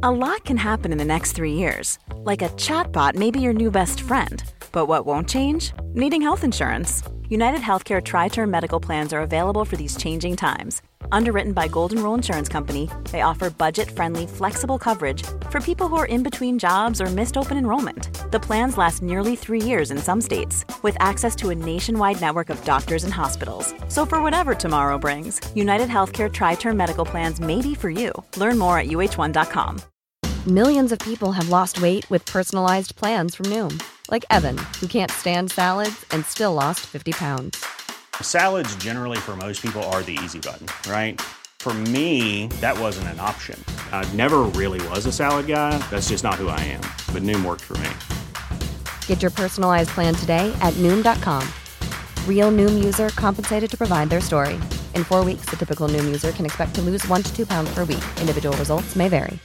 A lot can happen in the next 3 years. Like a chatbot may be your new best friend. But what won't change? Needing health insurance. United Healthcare Tri-Term Medical Plans are available for these changing times. Underwritten by Golden Rule Insurance Company, they offer budget-friendly, flexible coverage for people who are in between jobs or missed open enrollment. The plans last nearly 3 years in some states, with access to a nationwide network of doctors and hospitals. So for whatever tomorrow brings, United Healthcare Tri-Term Medical Plans may be for you. Learn more at uh1.com. Millions of people have lost weight with personalized plans from Noom. Like Evan, who can't stand salads and still lost 50 pounds. Salads generally for most people are the easy button, right? For me, that wasn't an option. I never really was a salad guy. That's just not who I am. But Noom worked for me. Get your personalized plan today at Noom.com. Real Noom user compensated to provide their story. In 4 weeks, the typical Noom user can expect to lose 1 to 2 pounds per week. Individual results may vary.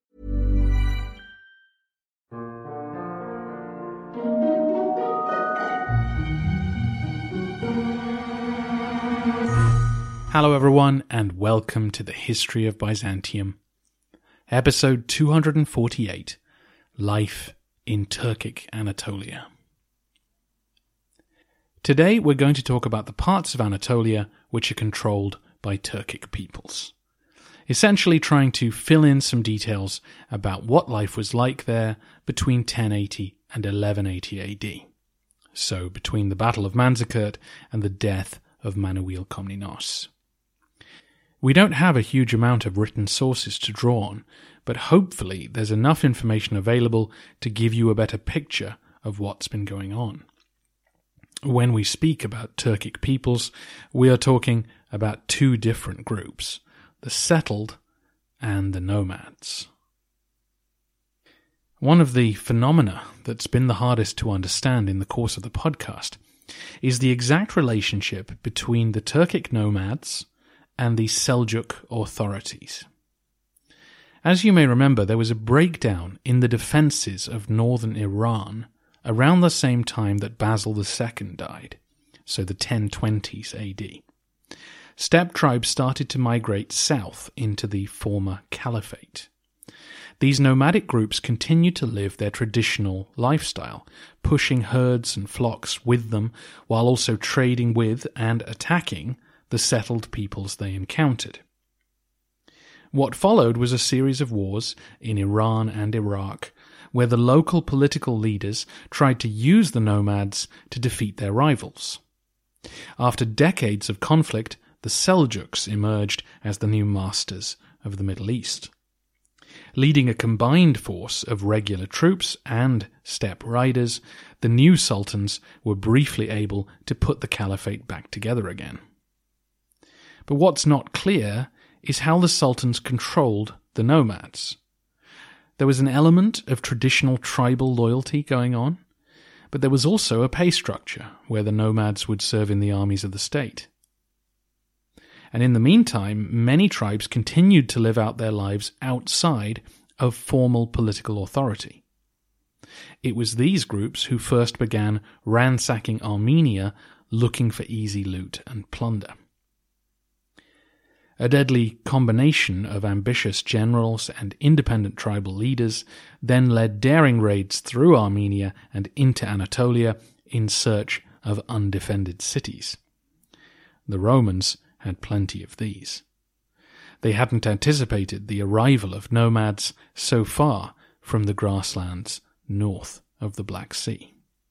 Hello everyone, and welcome to the History of Byzantium. Episode 248, Life in Turkic Anatolia. Today we're going to talk about the parts of Anatolia which are controlled by Turkic peoples. Essentially trying to fill in some details about what life was like there between 1080 and 1180 AD. So between the Battle of Manzikert and the death of Manuel Komnenos. We don't have a huge amount of written sources to draw on, but hopefully there's enough information available to give you a better picture of what's been going on. When we speak about Turkic peoples, we are talking about two different groups, the settled and the nomads. One of the phenomena that's been the hardest to understand in the course of the podcast is the exact relationship between the Turkic nomads and the Seljuk authorities. As you may remember, there was a breakdown in the defences of northern Iran around the same time that Basil II died, so the 1020s AD. Steppe tribes started to migrate south into the former caliphate. These nomadic groups continued to live their traditional lifestyle, pushing herds and flocks with them while also trading with and attacking the settled peoples they encountered. What followed was a series of wars in Iran and Iraq, where the local political leaders tried to use the nomads to defeat their rivals. After decades of conflict, the Seljuks emerged as the new masters of the Middle East. Leading a combined force of regular troops and steppe riders, the new sultans were briefly able to put the caliphate back together again. But what's not clear is how the sultans controlled the nomads. There was an element of traditional tribal loyalty going on, but there was also a pay structure where the nomads would serve in the armies of the state. And in the meantime, many tribes continued to live out their lives outside of formal political authority. It was these groups who first began ransacking Armenia looking for easy loot and plunder. A deadly combination of ambitious generals and independent tribal leaders then led daring raids through Armenia and into Anatolia in search of undefended cities. The Romans had plenty of these. They hadn't anticipated the arrival of nomads so far from the grasslands north of the Black Sea.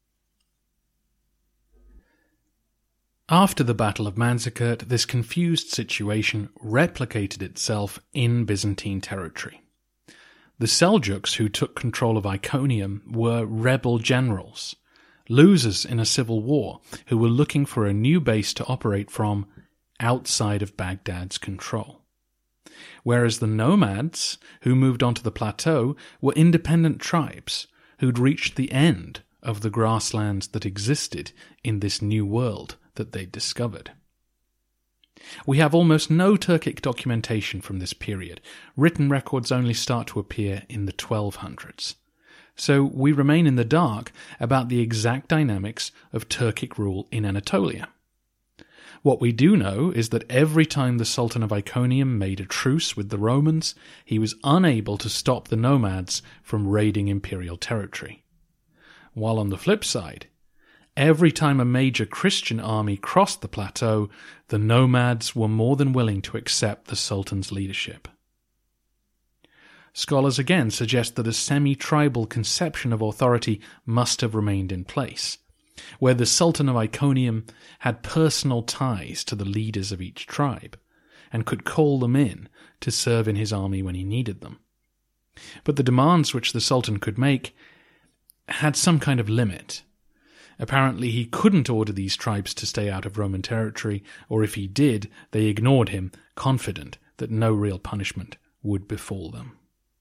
After the Battle of Manzikert, this confused situation replicated itself in Byzantine territory. The Seljuks who took control of Iconium were rebel generals, losers in a civil war who were looking for a new base to operate from outside of Baghdad's control. Whereas the nomads who moved onto the plateau were independent tribes who'd reached the end of the grasslands that existed in this new world that they'd discovered. We have almost no Turkic documentation from this period. Written records only start to appear in the 1200s. So we remain in the dark about the exact dynamics of Turkic rule in Anatolia. What we do know is that every time the Sultan of Iconium made a truce with the Romans, he was unable to stop the nomads from raiding imperial territory. While on the flip side, every time a major Christian army crossed the plateau, the nomads were more than willing to accept the Sultan's leadership. Scholars again suggest that a semi-tribal conception of authority must have remained in place, where the Sultan of Iconium had personal ties to the leaders of each tribe, and could call them in to serve in his army when he needed them. But the demands which the Sultan could make had some kind of limit. Apparently he couldn't order these tribes to stay out of Roman territory, or if he did, they ignored him, confident that no real punishment would befall them.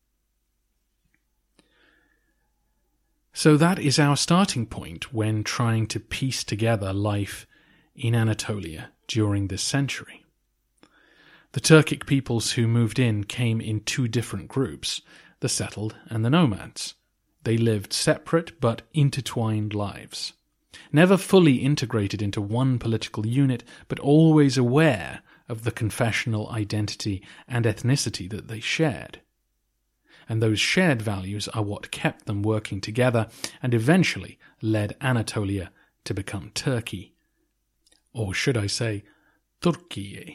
So that is our starting point when trying to piece together life in Anatolia during this century. The Turkic peoples who moved in came in two different groups, the settled and the nomads. They lived separate but intertwined lives, never fully integrated into one political unit, but always aware of the confessional identity and ethnicity that they shared. And those shared values are what kept them working together and eventually led Anatolia to become Turkey. Or should I say, Turkiye.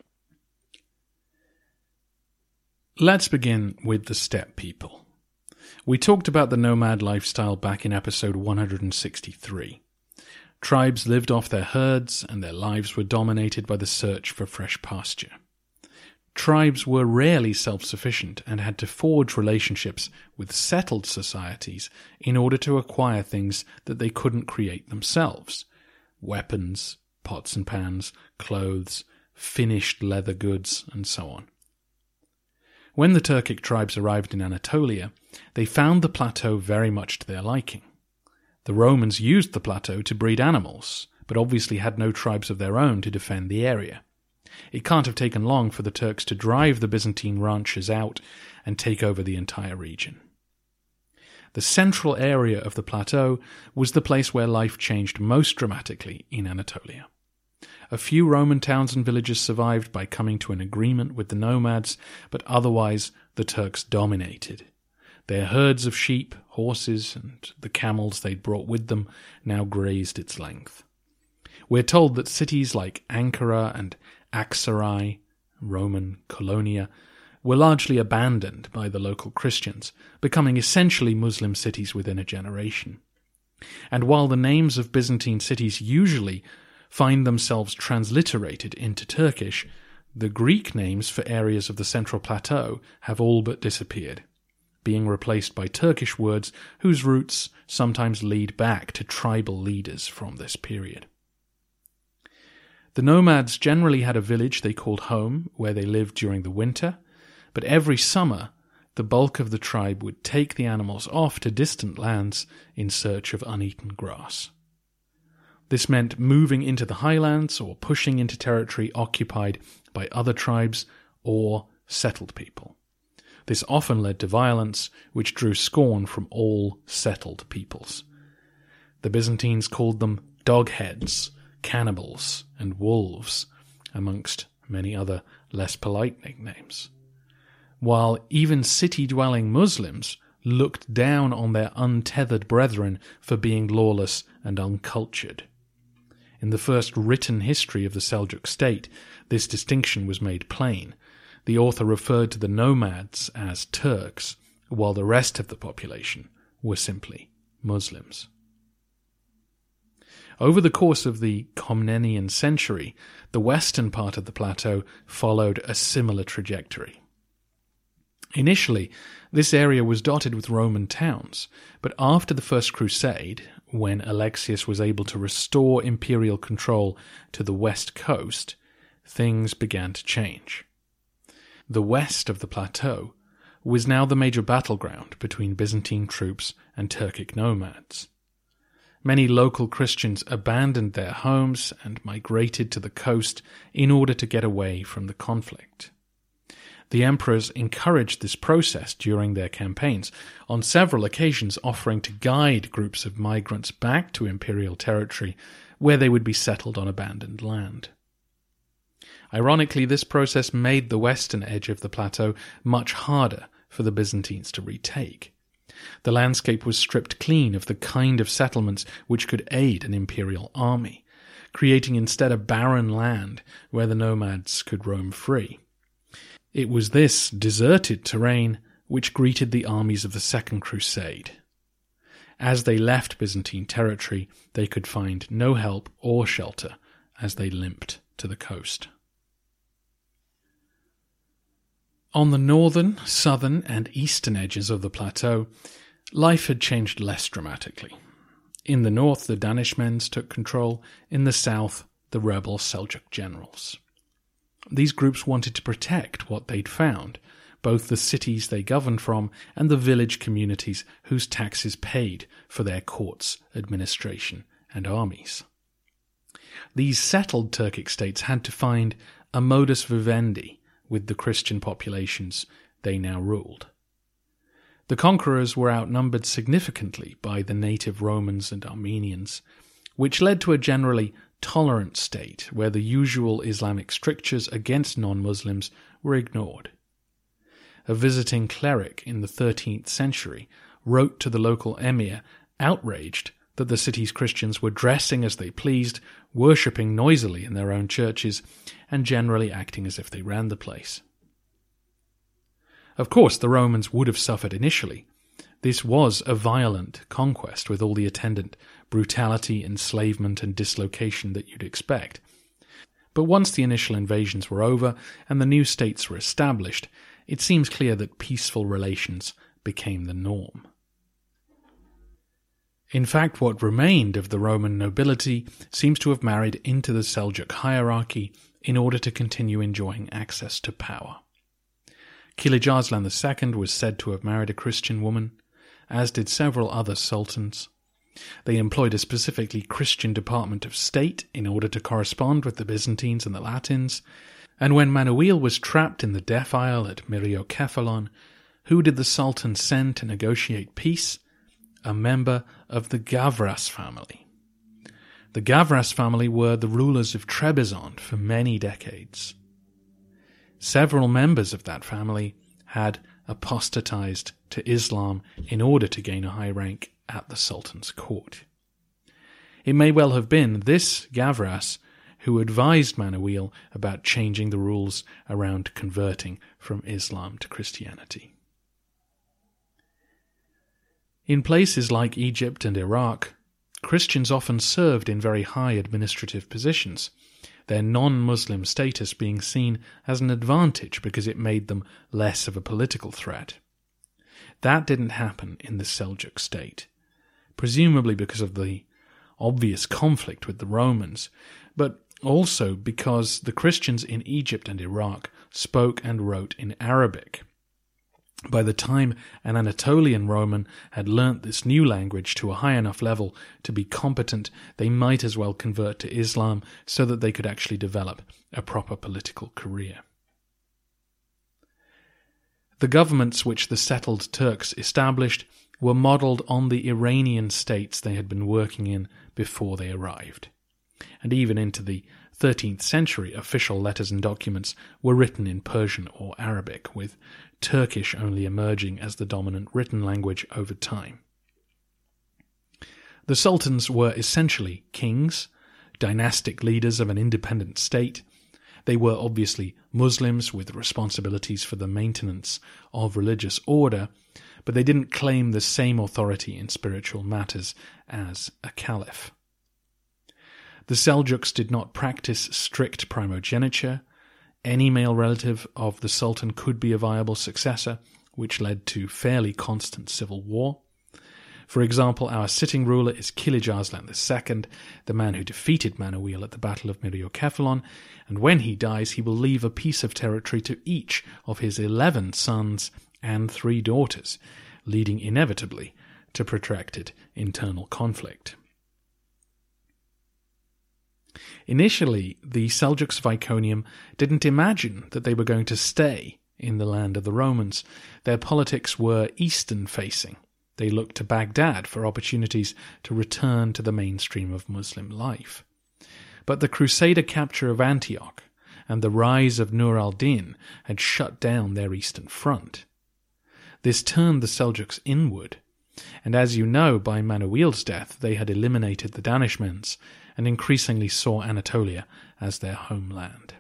Let's begin with the steppe people. We talked about the nomad lifestyle back in episode 163. Tribes lived off their herds and their lives were dominated by the search for fresh pasture. Tribes were rarely self-sufficient and had to forge relationships with settled societies in order to acquire things that they couldn't create themselves. Weapons, pots and pans, clothes, finished leather goods, and so on. When the Turkic tribes arrived in Anatolia, they found the plateau very much to their liking. The Romans used the plateau to breed animals, but obviously had no tribes of their own to defend the area. It can't have taken long for the Turks to drive the Byzantine ranchers out and take over the entire region. The central area of the plateau was the place where life changed most dramatically in Anatolia. A few Roman towns and villages survived by coming to an agreement with the nomads, but otherwise the Turks dominated. Their herds of sheep, horses, and the camels they'd brought with them now grazed its length. We're told that cities like Ankara and Aksaray, Roman Colonia, were largely abandoned by the local Christians, becoming essentially Muslim cities within a generation. And while the names of Byzantine cities usually find themselves transliterated into Turkish, the Greek names for areas of the Central Plateau have all but disappeared, being replaced by Turkish words whose roots sometimes lead back to tribal leaders from this period. The nomads generally had a village they called home, where they lived during the winter, but every summer the bulk of the tribe would take the animals off to distant lands in search of uneaten grass. This meant moving into the highlands or pushing into territory occupied by other tribes or settled people. This often led to violence, which drew scorn from all settled peoples. The Byzantines called them dogheads, cannibals, and wolves, amongst many other less polite nicknames. While even city-dwelling Muslims looked down on their untethered brethren for being lawless and uncultured. In the first written history of the Seljuk state, this distinction was made plain. The author referred to the nomads as Turks, while the rest of the population were simply Muslims. Over the course of the Komnenian century, the western part of the plateau followed a similar trajectory. Initially, this area was dotted with Roman towns, but after the First Crusade, when Alexius was able to restore imperial control to the west coast, things began to change. The west of the plateau was now the major battleground between Byzantine troops and Turkic nomads. Many local Christians abandoned their homes and migrated to the coast in order to get away from the conflict. The emperors encouraged this process during their campaigns, on several occasions offering to guide groups of migrants back to imperial territory where they would be settled on abandoned land. Ironically, this process made the western edge of the plateau much harder for the Byzantines to retake. The landscape was stripped clean of the kind of settlements which could aid an imperial army, creating instead a barren land where the nomads could roam free. It was this deserted terrain which greeted the armies of the Second Crusade. As they left Byzantine territory, they could find no help or shelter as they limped to the coast. On the northern, southern, and eastern edges of the plateau, life had changed less dramatically. In the north, the Danishmends took control. In the south, the rebel Seljuk generals. These groups wanted to protect what they'd found, both the cities they governed from and the village communities whose taxes paid for their courts, administration, and armies. These settled Turkic states had to find a modus vivendi with the Christian populations they now ruled. The conquerors were outnumbered significantly by the native Romans and Armenians, which led to a generally tolerant state where the usual Islamic strictures against non-Muslims were ignored. A visiting cleric in the 13th century wrote to the local emir, outraged that the city's Christians were dressing as they pleased, worshipping noisily in their own churches, and generally acting as if they ran the place. Of course, the Romans would have suffered initially. This was a violent conquest with all the attendant brutality, enslavement, and dislocation that you'd expect. But once the initial invasions were over and the new states were established, it seems clear that peaceful relations became the norm. In fact, what remained of the Roman nobility seems to have married into the Seljuk hierarchy in order to continue enjoying access to power. Kilij Arslan II was said to have married a Christian woman, as did several other sultans. They employed a specifically Christian department of state in order to correspond with the Byzantines and the Latins, and when Manuel was trapped in the Deaf Isle at Myriokephalon, who did the Sultan send to negotiate peace? A member of the Gavras family. The Gavras family were the rulers of Trebizond for many decades. Several members of that family had apostatized to Islam in order to gain a high rank at the Sultan's court. It may well have been this Gavras who advised Manuel about changing the rules around converting from Islam to Christianity. In places like Egypt and Iraq, Christians often served in very high administrative positions, their non-Muslim status being seen as an advantage because it made them less of a political threat. That didn't happen in the Seljuk state, presumably because of the obvious conflict with the Romans, but also because the Christians in Egypt and Iraq spoke and wrote in Arabic. By the time an Anatolian Roman had learnt this new language to a high enough level to be competent, they might as well convert to Islam so that they could actually develop a proper political career. The governments which the settled Turks established were modelled on the Iranian states they had been working in before they arrived. And even into the 13th century, official letters and documents were written in Persian or Arabic, with Turkish only emerging as the dominant written language over time. The sultans were essentially kings, dynastic leaders of an independent state. They were obviously Muslims with responsibilities for the maintenance of religious order, but they didn't claim the same authority in spiritual matters as a caliph. The Seljuks did not practice strict primogeniture. Any male relative of the Sultan could be a viable successor, which led to fairly constant civil war. For example, our sitting ruler is Kilij Arslan II, the man who defeated Manuel at the Battle of Myriokephalon, and when he dies he will leave a piece of territory to each of his 11 sons and 3 daughters, leading inevitably to protracted internal conflict. Initially, the Seljuks of Iconium didn't imagine that they were going to stay in the land of the Romans. Their politics were eastern-facing. They looked to Baghdad for opportunities to return to the mainstream of Muslim life. But the Crusader capture of Antioch and the rise of Nur al-Din had shut down their eastern front. This turned the Seljuks inward, and as you know, by Manuil's death they had eliminated the Danishmends and increasingly saw Anatolia as their homeland.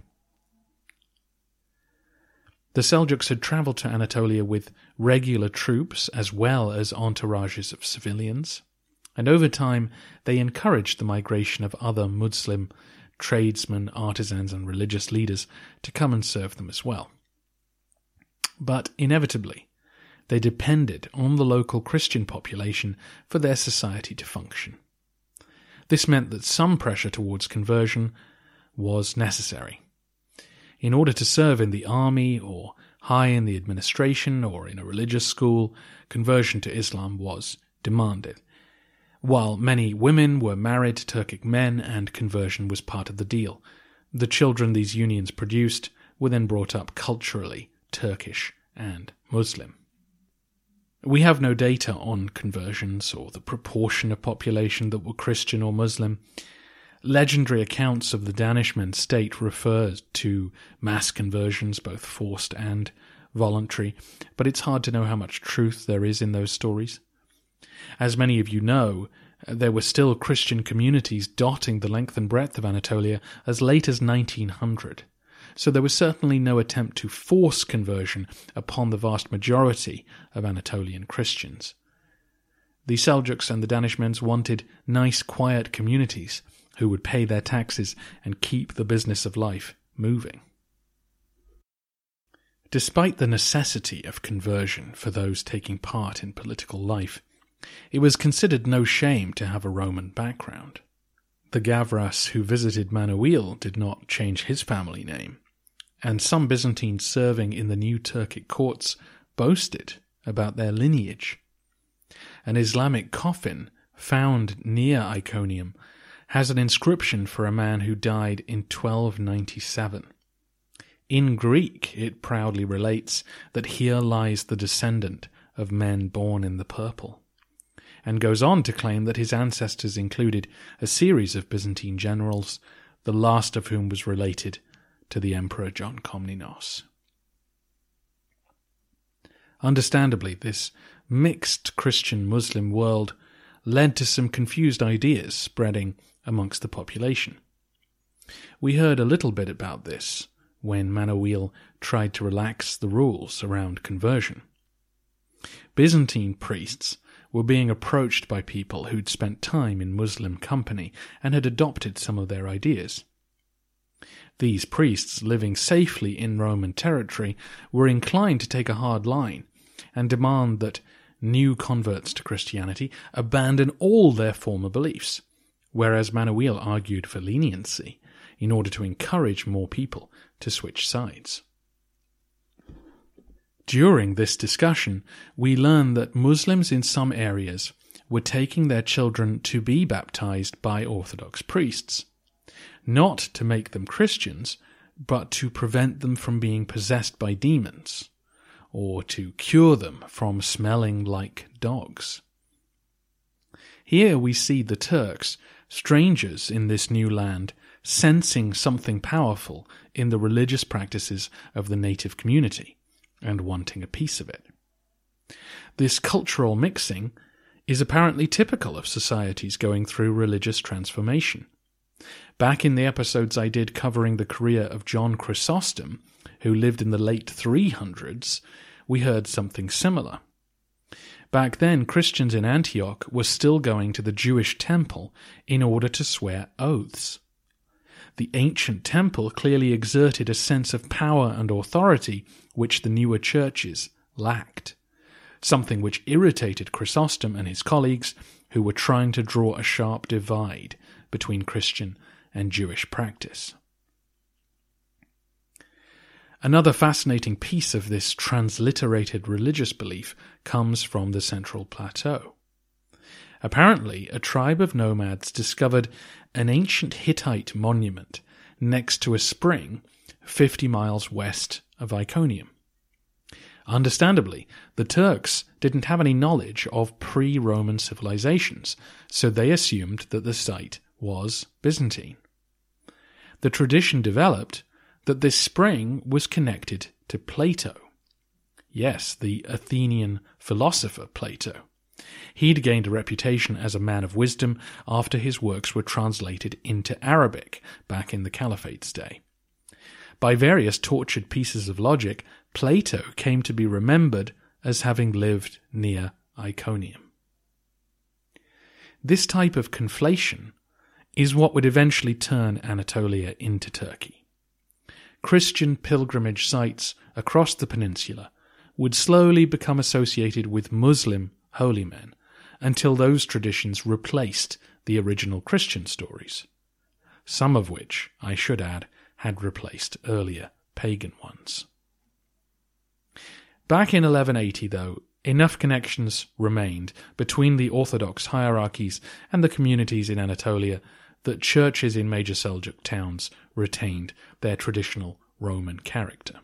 The Seljuks had travelled to Anatolia with regular troops as well as entourages of civilians, and over time they encouraged the migration of other Muslim tradesmen, artisans and religious leaders to come and serve them as well. But inevitably, they depended on the local Christian population for their society to function. This meant that some pressure towards conversion was necessary. In order to serve in the army or high in the administration or in a religious school, conversion to Islam was demanded, while many women were married to Turkic men and conversion was part of the deal. The children these unions produced were then brought up culturally Turkish and Muslim. We have no data on conversions or the proportion of population that were Christian or Muslim. Legendary accounts of the Danishmend state refer to mass conversions, both forced and voluntary, but it's hard to know how much truth there is in those stories. As many of you know, there were still Christian communities dotting the length and breadth of Anatolia as late as 1900, so there was certainly no attempt to force conversion upon the vast majority of Anatolian Christians. The Seljuks and the Danishmends wanted nice, quiet communities who would pay their taxes and keep the business of life moving. Despite the necessity of conversion for those taking part in political life, it was considered no shame to have a Roman background. The Gavras who visited Manuil did not change his family name, and some Byzantines serving in the new Turkic courts boasted about their lineage. An Islamic coffin found near Iconium has an inscription for a man who died in 1297. In Greek, it proudly relates that here lies the descendant of men born in the purple, and goes on to claim that his ancestors included a series of Byzantine generals, the last of whom was related to the Emperor John Komnenos. Understandably, this mixed Christian-Muslim world led to some confused ideas spreading amongst the population. We heard a little bit about this when Manuil tried to relax the rules around conversion. Byzantine priests were being approached by people who'd spent time in Muslim company and had adopted some of their ideas. These priests, living safely in Roman territory, were inclined to take a hard line and demand that new converts to Christianity abandon all their former beliefs, whereas Manuil argued for leniency in order to encourage more people to switch sides. During this discussion, we learn that Muslims in some areas were taking their children to be baptized by Orthodox priests, not to make them Christians, but to prevent them from being possessed by demons, or to cure them from smelling like dogs. Here we see the Turks, strangers in this new land, sensing something powerful in the religious practices of the native community, and wanting a piece of it. This cultural mixing is apparently typical of societies going through religious transformation. Back in the episodes I did covering the career of John Chrysostom, who lived in the late 300s, we heard something similar. Back then, Christians in Antioch were still going to the Jewish temple in order to swear oaths. The ancient temple clearly exerted a sense of power and authority which the newer churches lacked, something which irritated Chrysostom and his colleagues, who were trying to draw a sharp divide between Christian and Jewish practice. Another fascinating piece of this transliterated religious belief comes from the Central Plateau. Apparently, a tribe of nomads discovered an ancient Hittite monument next to a spring 50 miles west of Iconium. Understandably, the Turks didn't have any knowledge of pre-Roman civilizations, so they assumed that the site was Byzantine. The tradition developed that this spring was connected to Plato. Yes, the Athenian philosopher Plato. He'd gained a reputation as a man of wisdom after his works were translated into Arabic back in the Caliphate's day. By various tortured pieces of logic, Plato came to be remembered as having lived near Iconium. This type of conflation is what would eventually turn Anatolia into Turkey. Christian pilgrimage sites across the peninsula would slowly become associated with Muslim holy men until those traditions replaced the original Christian stories, some of which, I should add, had replaced earlier pagan ones. Back in 1180, though, enough connections remained between the Orthodox hierarchies and the communities in Anatolia that churches in major Seljuk towns retained their traditional Roman character.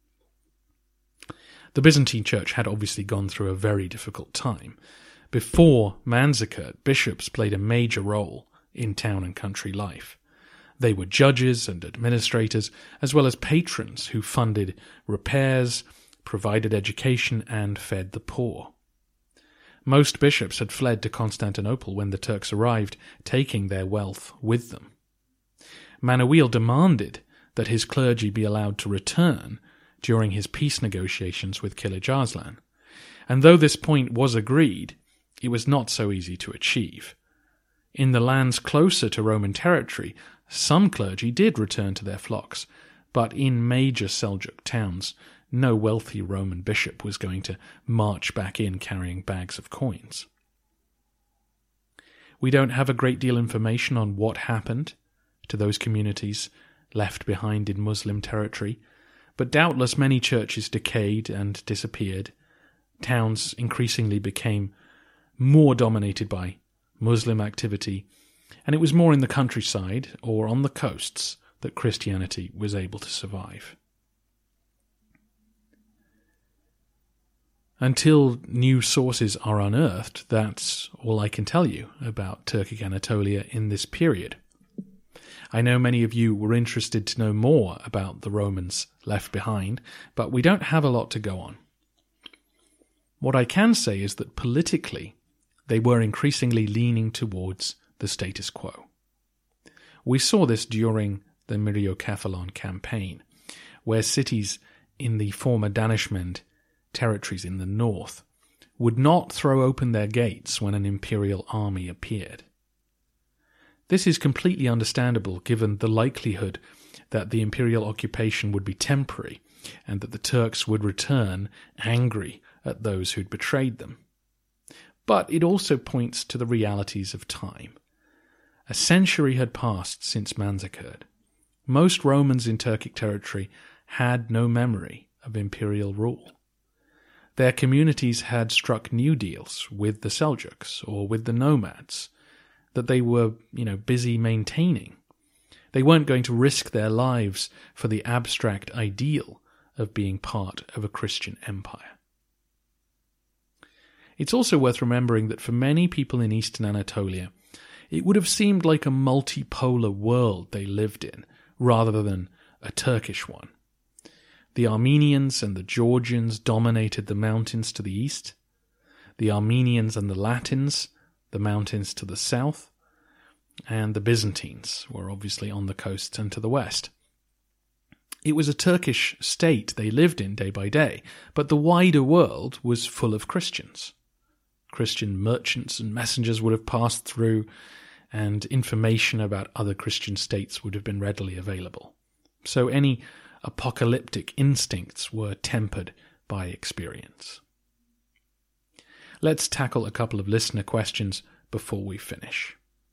The Byzantine Church had obviously gone through a very difficult time. Before Manzikert, bishops played a major role in town and country life. They were judges and administrators, as well as patrons who funded repairs, provided education, and fed the poor. Most bishops had fled to Constantinople when the Turks arrived, taking their wealth with them. Manuel demanded that his clergy be allowed to return during his peace negotiations with Kilij Arslan, and though this point was agreed, it was not so easy to achieve. In the lands closer to Roman territory, some clergy did return to their flocks, but in major Seljuk towns, no wealthy Roman bishop was going to march back in carrying bags of coins. We don't have a great deal of information on what happened to those communities left behind in Muslim territory, but doubtless many churches decayed and disappeared. Towns increasingly became more dominated by Muslim activity, and it was more in the countryside or on the coasts that Christianity was able to survive. Until new sources are unearthed, that's all I can tell you about Turkic Anatolia in this period. I know many of you were interested to know more about the Romans left behind, but we don't have a lot to go on. What I can say is that politically, they were increasingly leaning towards the status quo. We saw this during the Myriokephalon campaign, where cities in the former Danishmend territories in the north would not throw open their gates when an imperial army appeared. This is completely understandable given the likelihood that the imperial occupation would be temporary and that the Turks would return angry at those who'd betrayed them. But it also points to the realities of time. A century had passed since Manzikert. Most Romans in Turkic territory had no memory of imperial rule. Their communities had struck new deals with the Seljuks or with the nomads that they were, busy maintaining. They weren't going to risk their lives for the abstract ideal of being part of a Christian empire. It's also worth remembering that for many people in eastern Anatolia, it would have seemed like a multipolar world they lived in, rather than a Turkish one. The Armenians and the Georgians dominated the mountains to the east, the Armenians and the Latins, the mountains to the south, and the Byzantines were obviously on the coast and to the west. It was a Turkish state they lived in day by day, but the wider world was full of Christians. Christian merchants and messengers would have passed through, and information about other Christian states would have been readily available. So any apocalyptic instincts were tempered by experience. Let's tackle a couple of listener questions before we finish.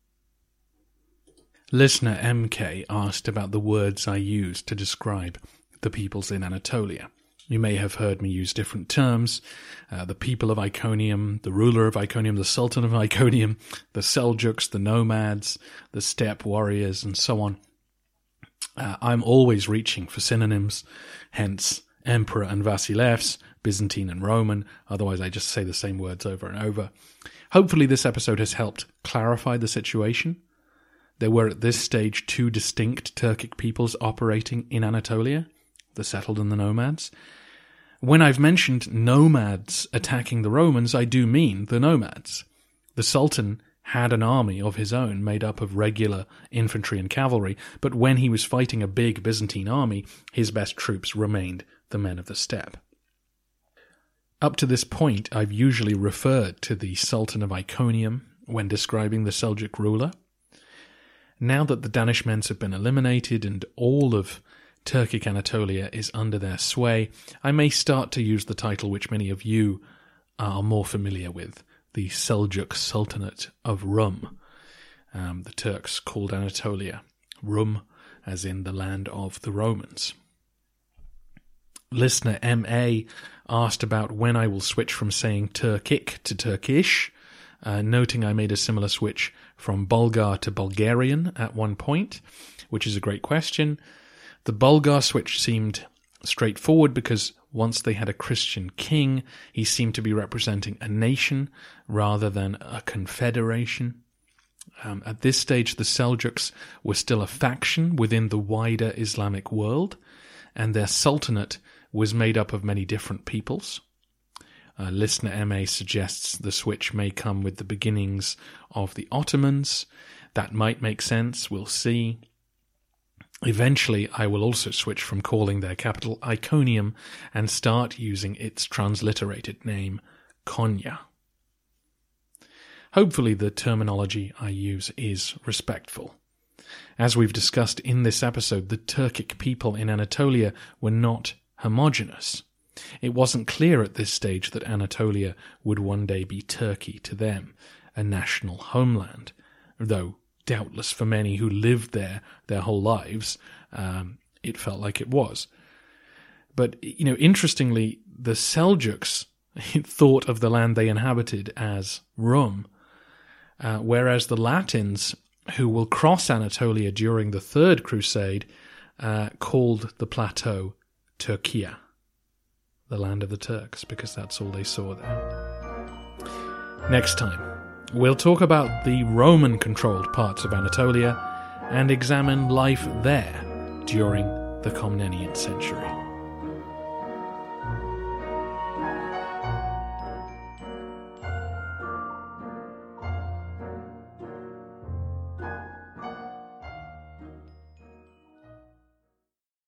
Listener MK asked about the words I used to describe the peoples in Anatolia. You may have heard me use different terms, the people of Iconium, the ruler of Iconium, the sultan of Iconium, the Seljuks, the nomads, the steppe warriors, and so on. I'm always reaching for synonyms, hence Emperor and Vasilevs, Byzantine and Roman, otherwise I just say the same words over and over. Hopefully this episode has helped clarify the situation. There were at this stage two distinct Turkic peoples operating in Anatolia, the settled and the nomads. When I've mentioned nomads attacking the Romans, I do mean the nomads. The Sultan had an army of his own made up of regular infantry and cavalry, but when he was fighting a big Byzantine army, his best troops remained the men of the steppe. Up to this point, I've usually referred to the Sultan of Iconium when describing the Seljuk ruler. Now that the Danishmends have been eliminated and all of Turkic Anatolia is under their sway, I may start to use the title which many of you are more familiar with, the Seljuk Sultanate of Rum. The Turks called Anatolia Rum, as in the land of the Romans. Listener M.A. asked about when I will switch from saying Turkic to Turkish, noting I made a similar switch from Bulgar to Bulgarian at one point, which is a great question. The Bulgar switch seemed straightforward because once they had a Christian king, he seemed to be representing a nation rather than a confederation. At this stage, the Seljuks were still a faction within the wider Islamic world, and their sultanate was made up of many different peoples. Listener M.A. suggests the switch may come with the beginnings of the Ottomans. That might make sense, we'll see. Eventually, I will also switch from calling their capital Iconium and start using its transliterated name, Konya. Hopefully the terminology I use is respectful. As we've discussed in this episode, the Turkic people in Anatolia were not homogeneous. It wasn't clear at this stage that Anatolia would one day be Turkey to them, a national homeland, though doubtless for many who lived there their whole lives, it felt like it was. But, interestingly, the Seljuks thought of the land they inhabited as Rum, whereas the Latins, who will cross Anatolia during the Third Crusade, called the plateau Turkia, the land of the Turks, because that's all they saw there. Next time, we'll talk about the Roman-controlled parts of Anatolia and examine life there during the Komnenian century.